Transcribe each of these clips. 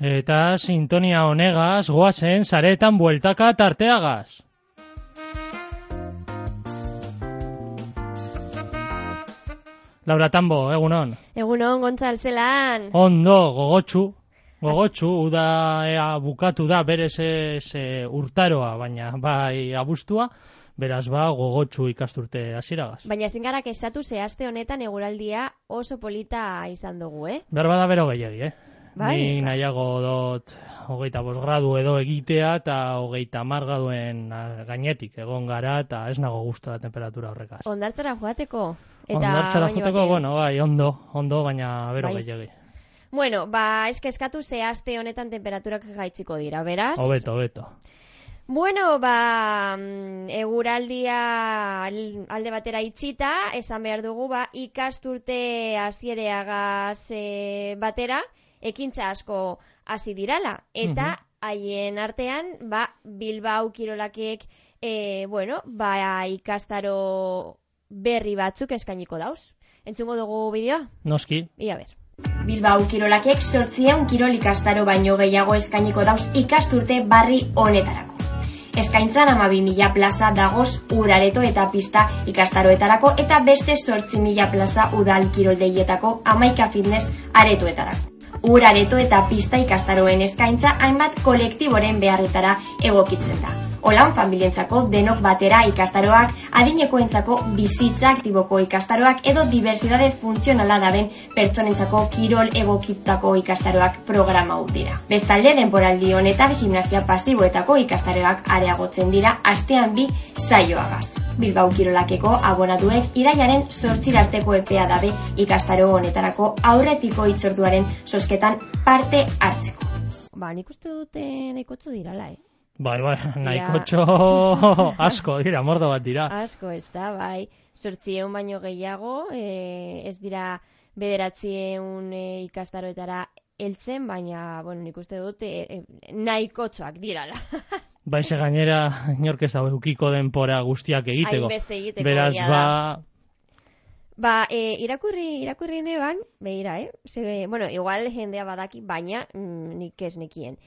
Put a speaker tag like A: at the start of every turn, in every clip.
A: Eta sintonia honegaz, goazen saretan bueltaka tarteagaz. Laura Tambo, egunon.
B: Egunon, Gontzal, zelan.
A: Ondo, gogotsu, uda bukatu da berez urtaroa, baina bai abuztua, beraz gogotsu ikasturte hasieragaz.
B: Baina ezin gara kexatu ze aste honetan eguraldia oso polita izan dugu,
A: Behar bada bero gehiagi,
B: Bai?
A: Ni nahiago dut 25 gradu edo egitea eta 30 graduen gainetik egon gara eta ez nago gustora temperatura horrekaz.
B: Ondartzara joateko.
A: Ondartzara joateko, bueno, bai, ondo, baina bero gehiagi.
B: Bueno, eskatu ze aste honetan temperaturak gaitziko dira, beraz?
A: Hobeto.
B: Bueno, eguraldia alde batera itxita, esan behar dugu, ikasturte hasiereagaz batera, ekintza asko hasi dirala. Eta haien artean, Bilbao Kirolakek, ikastaro berri batzuk eskainiko dauz. Entzungo dugu bideoa?
A: Noski.
B: Ia ber. Bilbao Kirolakek 800 kirol ikastaro baino gehiago eskainiko dauz ikasturte barri honetarako. Eskaintzan 12.000 plaza dagoz udareto eta pista ikastaroetarako eta beste 8.000 plaza udal kiroldeietako 11 fitness aretoetarako. Urareto eta pista ikastaroen eskaintza hainbat kolektiboren beharretara egokitzen da. Holan familientzako denok batera ikastaroak, adinekoentzako bizitza aktiboko ikastaroak edo diversitate funtzionala daben pertsonentzako kirol egokitutako ikastaroak programa dira. Bestalde denboraldi honetan gimnasia pasiboetako ikastaroak areagotzen dira astean 2 saioagaz. Bilbao Kirolakeko abonatuek irailaren 8 arteko epea dabe ikastaro honetarako aurretiko hitzorduaren zozketan parte hartzeko. Nik uste dute nahikotxo dirala,
A: Bai, nahikotxo asko dira, mordo bat dira.
B: Asko ez da, bai. 800 baino gehiago, ez dira 900 ikastaroetara heltzen, baina, nik uste dut nahikotxoak dirala.
A: Baize gainera, inork ez da eukiko denpora guztiak egiteko.
B: Hainbeste egiteko,
A: beraz,
B: irakurri neban, behira, igual jendea badaki, baina nik ez nekien.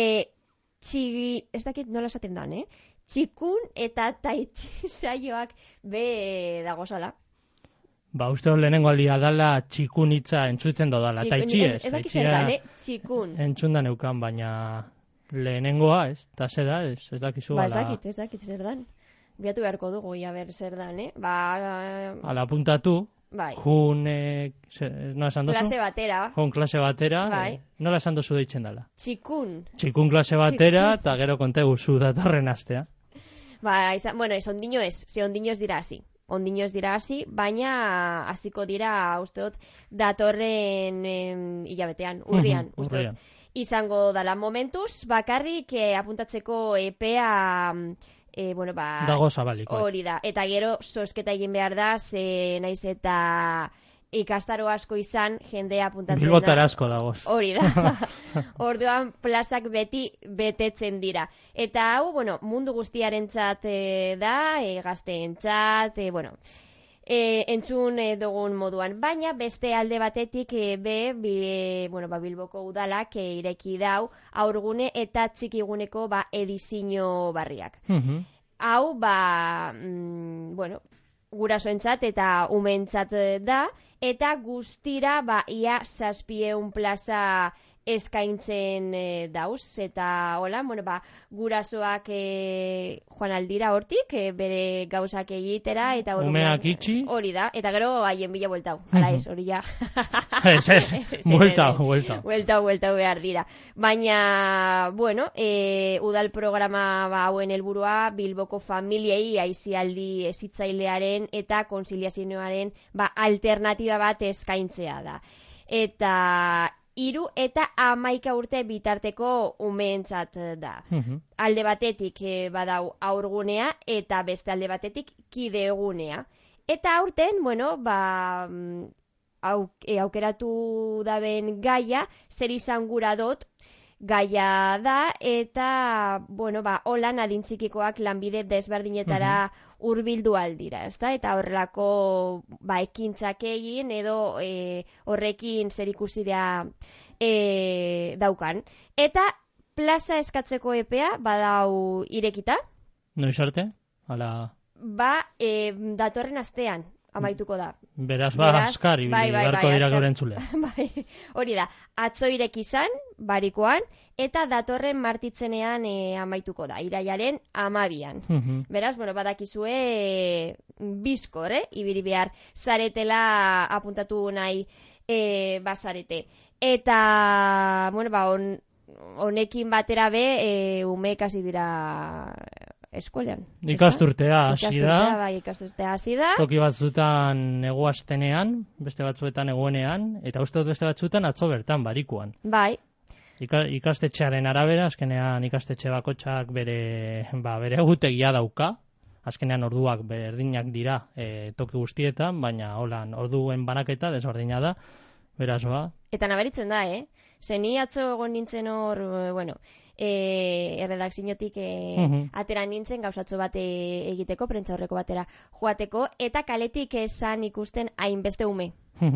B: Ez dakit nola esaten dan, txikun eta taitxi saioak dagozala.
A: Uste lehenengo aldia dala txikun hitza entzuten dodala. Taitxi ez.
B: Ez dakit zer dan, txikun.
A: Entzundan eukan, baina lehenengoa ez, eta zer da, ez dakizu.
B: Ez dakit zer dan. Biatu beharko dugu, zer dan,
A: Ala puntatu.
B: Bai.
A: Nola esan dozu?
B: Klase batera.
A: Klase batera.
B: Bai.
A: Nola esan dozu deitzen dala?
B: Txikun.
A: Txikun klase batera, eta gero kontegu zu datorren astea.
B: Ondino ez, ze ondino ez dira hasi. Ondino ez dira hasi, baina hasiko dira, usteot, datorren hilabetean, urrian.
A: Urrian.
B: Izango dala momentuz, bakarrik apuntatzeko epea...
A: dago zabaliko.
B: Hori da, eta gero zozketa egin behar da, naiz eta ikastaro asko izan, jendea apuntatzen da.
A: Bilbotar asko dagoz.
B: Hori da. Orduan plazak beti betetzen dira. Eta hau, mundu guztiarentzat da, gazteentzat, entzun dugun moduan. Baina beste alde batetik Bilboko udalak ireki dau aurgune eta txikiguneko edizio barriak. Hau, gurasoentzat eta umeentzat da, eta guztira ia 700 plaza eskaintzen dauz, eta hola, gurasoak joan aldira hortik, bere gauzak egitera, eta
A: umeak itxi.
B: Hori da, eta gero haien bila bueltau. Hala ez, hori ja. Bueltau behar dira. Baina, udal programa hauen helburua Bilboko familiei aisialdi hezitzailearen eta konziliazioaren alternatiba bat eskaintzea da. Eta 3 eta 11 urte bitarteko umeentzat da. Alde batetik badau aurgunea eta beste alde batetik kidegunea. Eta aurten, aukeratu daben gaia, zer izan gura dut, gaia da, eta, holan adintzikikoak lanbide desberdinetara hurbildu aldira, ezta? Eta horrelako ekintzak egin edo horrekin zer ikusira daukan. Eta plaza eskatzeko epea badau irekita.
A: Noiz arte? Hala...
B: Datorren astean amaituko da.
A: Beraz, askar, beharko dira gure entzulea.
B: Bai, hori da, atzo ireki izan, barikoan, eta datorren martitzenean amaituko da, irailaren 12an. Beraz, badakizue bizkor, ibili behar zaretela apuntatu nahi bazarete. Eta, honekin batera umeek hasi dira eskolean.
A: Ikasturtea hasi da.
B: Bai, ikasturtea hasi da.
A: Toki batzuetan negu astenean, beste batzuetan eguenean, eta uste dut beste batzuetan atzo bertan, barikuan.
B: Bai.
A: Ikastetxearen arabera, azkenean ikastetxe bakotxak bere egutegia dauka. Azkenean orduak berdinak dira toki guztietan, baina holan orduen banaketa desberdina da. Beraz,
B: Eta nabaritzen da, Zeni atzo egon nintzen hor, erredakziotik atera nintzen gauzatxo bat egiteko, prentza horreko batera joateko, eta kaletik esan ikusten hainbeste ume.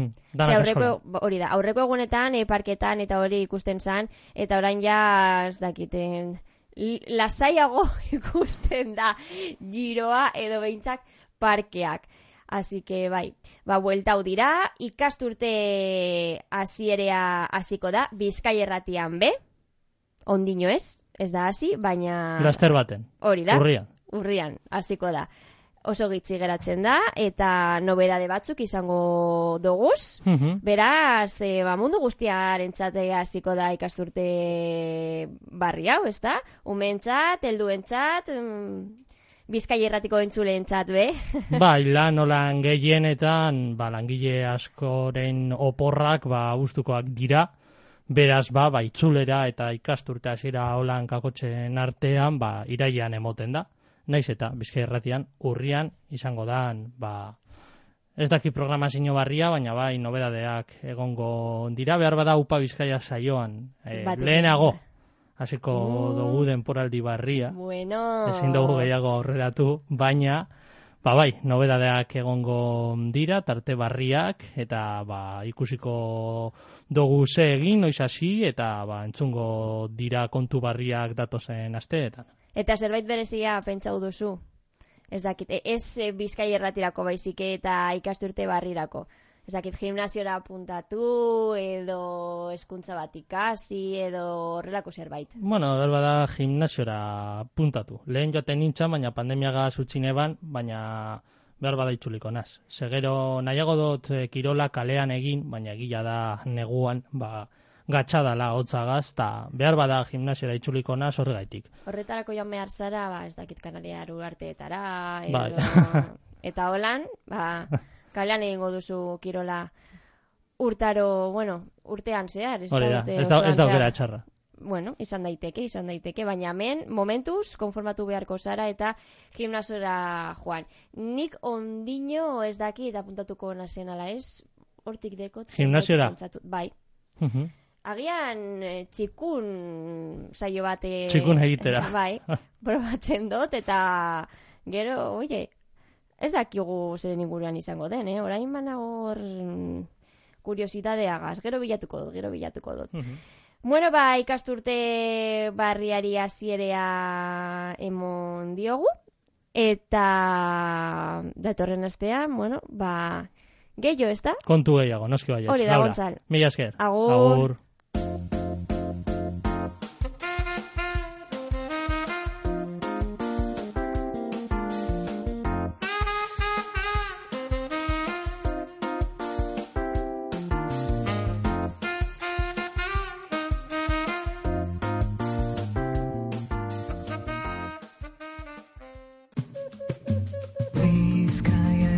B: Hori da, aurreko egunetan, parketan eta hori ikusten zan, eta orain ja, ez dakiten, lasaiago ikusten da giroa edo behintzak parkeak. Así que bai, bueltau dira, ikasturte hasierea hasiko da, Bizkai Irratian ondino ez da hasi, baina...
A: Laster baten.
B: Hori da.
A: Urrian
B: hasiko da. Oso gitzi geratzen da, eta nobedade batzuk izango doguz. Beraz, mundu guztiarentzat hasiko da ikasturte barri hau, ez da? Umeentzat, helduentzat... Bizkai Irratiko entzuleentzat,
A: Bai, lan gehienetan, langile askoren oporrak, gustukoak dira. Beraz, itzulera eta ikasturte hasiera holan kakotzen artean, irailean emoten da. Naiz eta Bizkai Irratian urrian izango da, ez daki programazio barria, baina nobedadeak egongo dira. Behar bada Upa Bizkaia saioan, lehenago. Hasiko dugu denporaldi barria. Ezin dugu gehiago aurreratu, baina, nobedadeak egongo dira, tarte barriak, eta ikusiko dugu ze egin, noiz hasi, eta entzungo dira kontu barriak datozen asteetan.
B: Eta zerbait berezia pentsau duzu? Ez dakit, ez Bizkai Irratirako baizik eta ikasturte barrirako. Ez dakit, gimnasiora apuntatu, edo hezkuntza bat ikasi, edo horrelako zerbait.
A: Berbada gimnasiora apuntatu. Lehen joaten nintzen, baina pandemiaga zutzineban, baina berbada itzuliko naz. Segero nahiago dut kirola kalean egin, baina egila da neguan, gatxadala hotzagaz, eta berbada gimnasiora itzuliko naz horregaitik.
B: Horretarako joan behar zara, ez dakit Kanariaru arteetara, edo...
A: Bai.
B: Eta holan, kalean egingo duzu kirola urtaro, urtean zehar.
A: Hori da, ez da aukera txarra.
B: Izan daiteke, baina hemen momentuz konformatu beharko zara eta gimnasiora joan. Nik ondino ez dakit apuntatuko nazen ala ez, hortik dekot.
A: Gimnasiora?
B: Bai. Agian txikun saio bate...
A: Txikun egitera.
B: Bai, probatzen dut eta gero, ez dakigu zeren inguruan izango den, orain managor kuriositateagaz, gero bilatuko dut. Ikasturte barriari hasierea emon diogu, eta datorren astean, gehiago, ez da?
A: Kontu gehiago, noski baietz.
B: Hori da, Gontzal.
A: Mila esker.
B: Agur.
C: Bizkaia